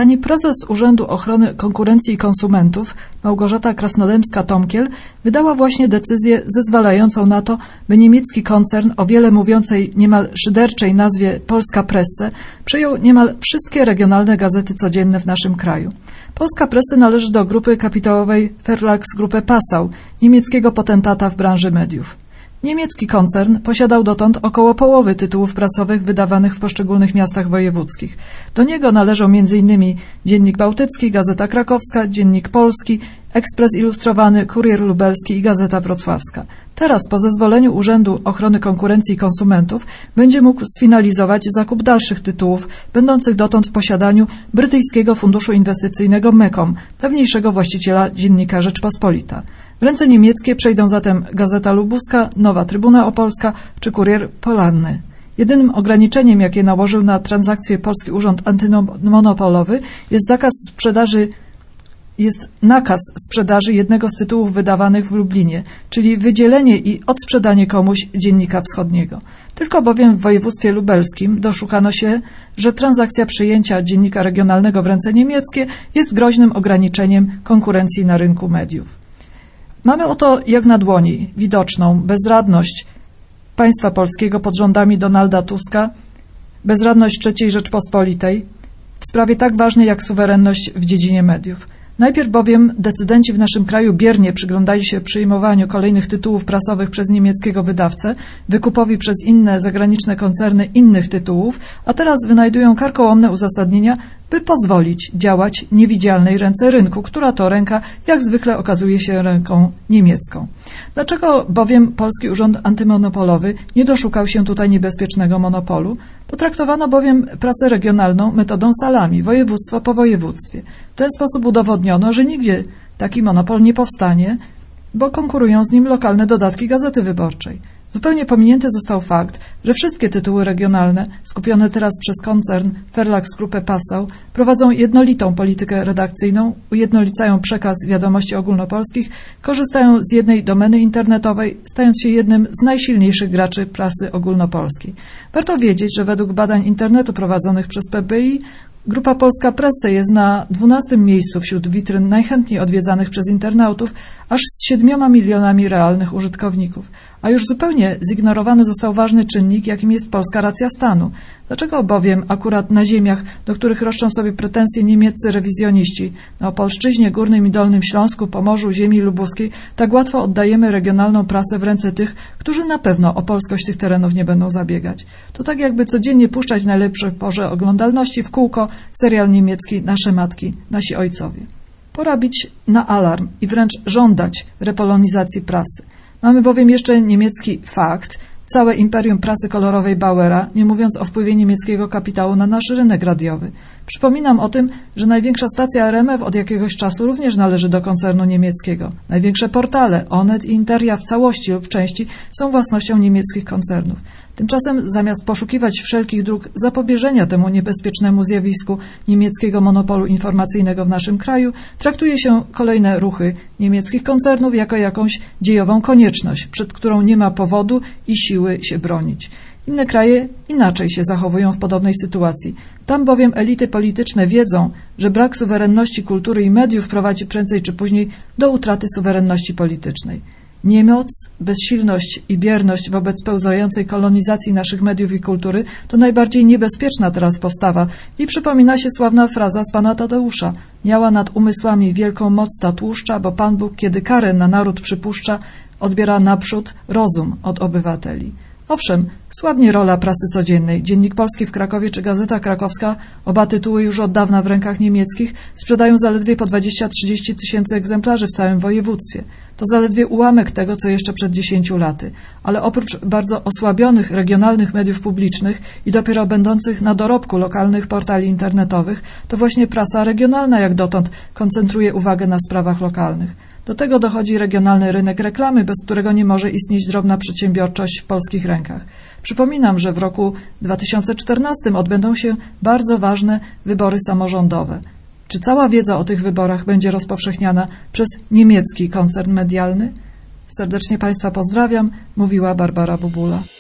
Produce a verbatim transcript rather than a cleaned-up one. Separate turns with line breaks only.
Pani prezes Urzędu Ochrony Konkurencji i Konsumentów, Małgorzata Krasnodębska-Tomkiel, wydała właśnie decyzję zezwalającą na to, by niemiecki koncern o wiele mówiącej, niemal szyderczej nazwie Polska Presse przejął niemal wszystkie regionalne gazety codzienne w naszym kraju. Polska Presse należy do grupy kapitałowej Verlagsgruppe Passau, niemieckiego potentata w branży mediów. Niemiecki koncern posiadał dotąd około połowy tytułów prasowych wydawanych w poszczególnych miastach wojewódzkich. Do niego należą między innymi Dziennik Bałtycki, Gazeta Krakowska, Dziennik Polski, Ekspres Ilustrowany, Kurier Lubelski i Gazeta Wrocławska. Teraz po zezwoleniu Urzędu Ochrony Konkurencji i Konsumentów będzie mógł sfinalizować zakup dalszych tytułów, będących dotąd w posiadaniu brytyjskiego funduszu inwestycyjnego Mecom, dawniejszego właściciela dziennika Rzeczpospolita. W ręce niemieckie przejdą zatem Gazeta Lubuska, Nowa Trybuna Opolska czy Kurier Polanny. Jedynym ograniczeniem, jakie nałożył na transakcję Polski Urząd Antymonopolowy, jest zakaz sprzedaży jest nakaz sprzedaży jednego z tytułów wydawanych w Lublinie, czyli wydzielenie i odsprzedanie komuś Dziennika Wschodniego. Tylko bowiem w województwie lubelskim doszukano się, że transakcja przyjęcia dziennika regionalnego w ręce niemieckie jest groźnym ograniczeniem konkurencji na rynku mediów. Mamy oto jak na dłoni widoczną bezradność państwa polskiego pod rządami Donalda Tuska, bezradność trzeciej Rzeczpospolitej w sprawie tak ważnej jak suwerenność w dziedzinie mediów. Najpierw bowiem decydenci w naszym kraju biernie przyglądali się przyjmowaniu kolejnych tytułów prasowych przez niemieckiego wydawcę, wykupowi przez inne zagraniczne koncerny innych tytułów, a teraz wynajdują karkołomne uzasadnienia, by pozwolić działać niewidzialnej ręce rynku, która to ręka jak zwykle okazuje się ręką niemiecką. Dlaczego bowiem Polski Urząd Antymonopolowy nie doszukał się tutaj niebezpiecznego monopolu? Potraktowano bowiem prasę regionalną metodą salami, województwo po województwie. W ten sposób udowodniono, że nigdzie taki monopol nie powstanie, bo konkurują z nim lokalne dodatki Gazety Wyborczej. Zupełnie pominięty został fakt, że wszystkie tytuły regionalne, skupione teraz przez koncern Verlagsgruppe Passau, prowadzą jednolitą politykę redakcyjną, ujednolicają przekaz wiadomości ogólnopolskich, korzystają z jednej domeny internetowej, stając się jednym z najsilniejszych graczy prasy ogólnopolskiej. Warto wiedzieć, że według badań internetu prowadzonych przez P B I Grupa Polska Presse jest na dwunastym miejscu wśród witryn najchętniej odwiedzanych przez internautów, aż z siedmioma milionami realnych użytkowników. A już zupełnie zignorowany został ważny czynnik, jakim jest polska racja stanu. Dlaczego bowiem akurat na ziemiach, do których roszczą sobie pretensje niemieccy rewizjoniści, na Opolszczyźnie, Górnym i Dolnym Śląsku, Pomorzu, ziemi lubuskiej, tak łatwo oddajemy regionalną prasę w ręce tych, którzy na pewno o polskość tych terenów nie będą zabiegać? To tak jakby codziennie puszczać w najlepszej porze oglądalności w kółko serial niemiecki Nasze matki, nasi ojcowie. Pora bić na alarm i wręcz żądać repolonizacji prasy. Mamy bowiem jeszcze niemiecki fakt, całe imperium prasy kolorowej Bauera, nie mówiąc o wpływie niemieckiego kapitału na nasz rynek radiowy. Przypominam o tym, że największa stacja R M F od jakiegoś czasu również należy do koncernu niemieckiego. Największe portale, Onet i Interia w całości lub części są własnością niemieckich koncernów. Tymczasem zamiast poszukiwać wszelkich dróg zapobieżenia temu niebezpiecznemu zjawisku niemieckiego monopolu informacyjnego w naszym kraju, traktuje się kolejne ruchy niemieckich koncernów jako jakąś dziejową konieczność, przed którą nie ma powodu i siły się bronić. Inne kraje inaczej się zachowują w podobnej sytuacji. Tam bowiem elity polityczne wiedzą, że brak suwerenności kultury i mediów prowadzi prędzej czy później do utraty suwerenności politycznej. Niemoc, bezsilność i bierność wobec pełzającej kolonizacji naszych mediów i kultury to najbardziej niebezpieczna teraz postawa i przypomina się sławna fraza z pana Tadeusza: miała nad umysłami wielką moc ta tłuszcza, bo Pan Bóg, kiedy karę na naród przypuszcza, odbiera naprzód rozum od obywateli. Owszem, słabnie rola prasy codziennej. Dziennik Polski w Krakowie czy Gazeta Krakowska, oba tytuły już od dawna w rękach niemieckich, sprzedają zaledwie po dwadzieścia trzydzieści tysięcy egzemplarzy w całym województwie. To zaledwie ułamek tego, co jeszcze przed dziesięciu laty. Ale oprócz bardzo osłabionych regionalnych mediów publicznych i dopiero będących na dorobku lokalnych portali internetowych, to właśnie prasa regionalna jak dotąd koncentruje uwagę na sprawach lokalnych. Do tego dochodzi regionalny rynek reklamy, bez którego nie może istnieć drobna przedsiębiorczość w polskich rękach. Przypominam, że w roku dwa tysiące czternastym odbędą się bardzo ważne wybory samorządowe. Czy cała wiedza o tych wyborach będzie rozpowszechniana przez niemiecki koncern medialny? Serdecznie Państwa pozdrawiam, mówiła Barbara Bubula.